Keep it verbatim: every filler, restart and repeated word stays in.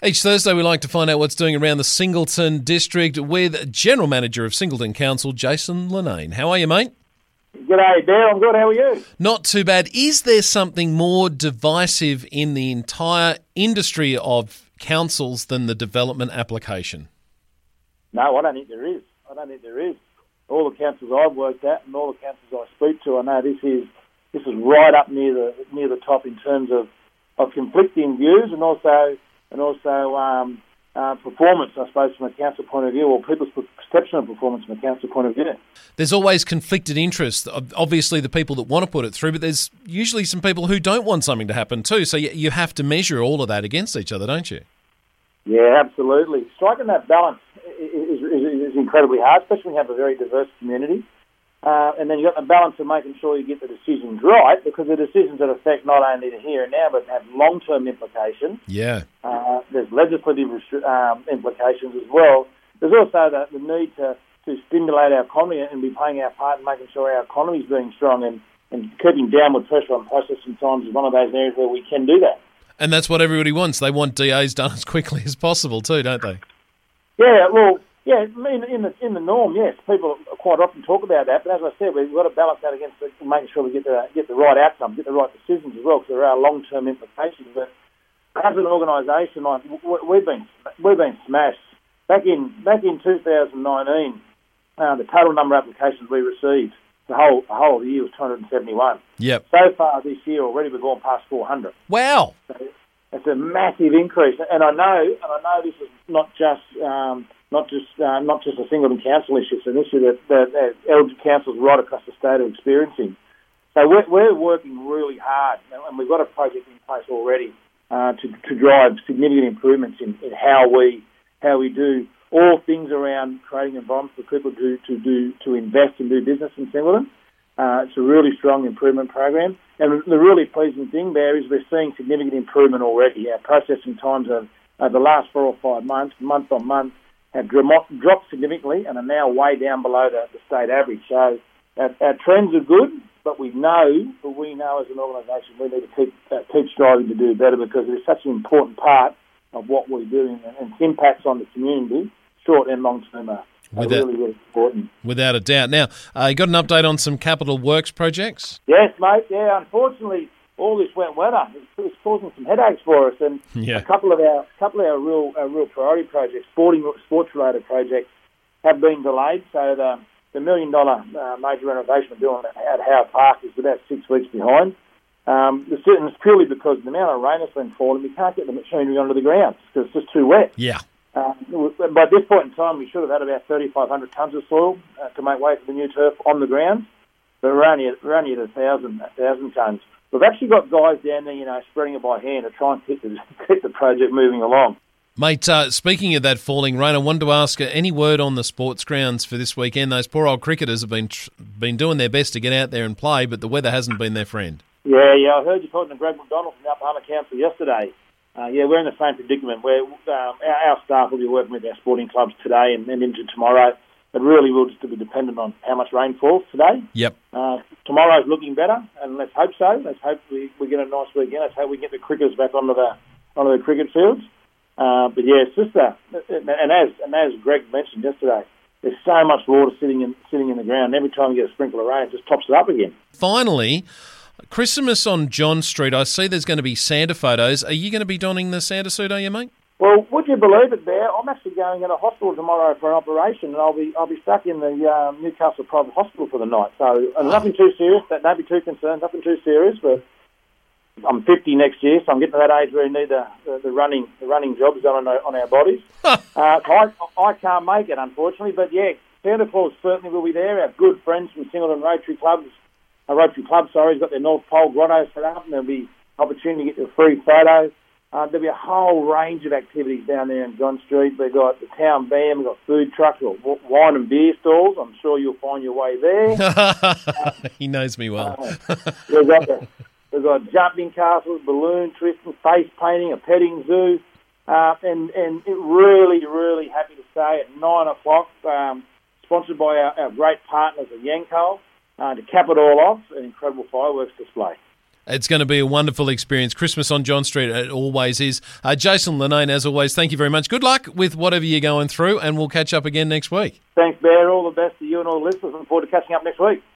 Each Thursday, we like to find out what's doing around the Singleton district with General Manager of Singleton Council, Jason Linnane. How are you, mate? G'day, Dale. I'm good. How are you? Not too bad. Is there something more divisive in the entire industry of councils than the development application? No, I don't think there is. I don't think there is. All the councils I've worked at and all the councils I speak to, I know this is this is right up near the near the top in terms of, of conflicting views and also and also um, uh, performance, I suppose, from a council point of view, or people's perception of performance from a council point of view. There's always conflicted interest. Obviously, the people that want to put it through, but there's usually some people who don't want something to happen too. So you have to measure all of that against each other, don't you? Yeah, absolutely. Striking that balance is, is, is incredibly hard, especially when you have a very diverse community. Uh, and then you've got the balance of making sure you get the decisions right, because the decisions that affect not only the here and now, but have long-term implications. Yeah. Uh, there's legislative um, implications as well. There's also the, the need to, to stimulate our economy and be playing our part in making sure our economy is being strong, and, and keeping downward pressure on processing times is one of those areas where we can do that. And that's what everybody wants. They want D As done as quickly as possible too, don't they? Yeah, well, yeah, in, in the in the norm, yes, people quite often talk about that. But as I said, we've got to balance that against the, making sure we get the get the right outcome, get the right decisions as well, because there are long term implications. But as an organisation, like, we've been we've been smashed. Back in back in two thousand nineteen, uh, the total number of applications we received the whole the whole of the year was two hundred seventy-one. Yep. So far this year already we've gone past four hundred. Wow. So it's a massive increase, and I know and I know this is not just. Um, Not just uh, not just a Singleton Council issue, it's an issue that, that, that elder councils right across the state are experiencing. So we're, we're working really hard, and we've got a project in place already uh, to, to drive significant improvements in, in how we how we do all things around creating environments for people to to do to invest and do business in Singleton. Uh, it's a really strong improvement program, and the really pleasing thing there is we're seeing significant improvement already. Our processing times have, over the last four or five months, month on month, have dropped significantly and are now way down below the, the state average. So our, our trends are good, but we know, but we know as an organisation we need to keep uh, keep striving to do better, because it is such an important part of what we do, and, and its impacts on the community, short and long term, are, are really, really important. Without a doubt. Now, uh, you got an update on some capital works projects? Yes, mate. Yeah, unfortunately, all this wet weather is causing some headaches for us, and yeah. a couple of our couple of our real our real priority projects, sporting sports related projects, have been delayed. So the the million dollar uh, major renovation we're doing at Howard Park is about six weeks behind. Um, the certain is purely because the amount of rain that's been falling, we can't get the machinery onto the ground because it's just too wet. Yeah. Uh, by this point in time, we should have had about thirty-five hundred tonnes of soil uh, to make way for the new turf on the ground, but we're only at, we're only at a thousand a thousand tonnes. We've actually got guys down there, you know, spreading it by hand to try and keep the, keep the project moving along. Mate, uh, speaking of that falling rain, I wanted to ask uh, any word on the sports grounds for this weekend? Those poor old cricketers have been tr- been doing their best to get out there and play, but the weather hasn't been their friend. Yeah, yeah, I heard you talking to Greg McDonald from the Upper Hunter Council yesterday. Uh, yeah, we're in the same predicament where um, our, our staff will be working with our sporting clubs today and, and into tomorrow. It really will just be dependent on how much rain falls today. Yep. Uh, tomorrow's looking better, and let's hope so. Let's hope we, we get a nice weekend. Let's hope we get the cricketers back onto the onto the cricket fields. Uh, but yeah, it's just a, and as and as Greg mentioned yesterday, there's so much water sitting in sitting in the ground. Every time you get a sprinkle of rain, it just tops it up again. Finally, Christmas on John Street. I see there's going to be Santa photos. Are you going to be donning the Santa suit? Are you, mate? Well, would you believe it, Bear? I'm actually going in a hospital tomorrow for an operation, and I'll be I'll be stuck in the um, Newcastle Private Hospital for the night. So uh, nothing too serious. Don't be too concerned. Nothing too serious. But I'm fifty next year, so I'm getting to that age where we need the, the, the running the running jobs done on our, on our bodies. uh, I I can't make it, unfortunately. But yeah, Santa Claus certainly will be there. Our good friends from Singleton Rotary Clubs, uh, Rotary Club, sorry, has got their North Pole grotto set up, and there'll be opportunity to get a free photo. Uh, there'll be a whole range of activities down there in John Street. We've got the town band, we've got food trucks, we've got wine and beer stalls. I'm sure you'll find your way there. uh, he knows me well. uh, we've, got the, we've got jumping castles, balloon twisting, face painting, a petting zoo. Uh, and, and it really, really happy to say at nine o'clock, um, sponsored by our, our great partners at Yancoal, uh, to cap it all off, an incredible fireworks display. It's going to be a wonderful experience. Christmas on John Street, it always is. Uh, Jason Linnane, as always, thank you very much. Good luck with whatever you're going through, and we'll catch up again next week. Thanks, Bear. All the best to you and all the listeners. Looking forward to catching up next week.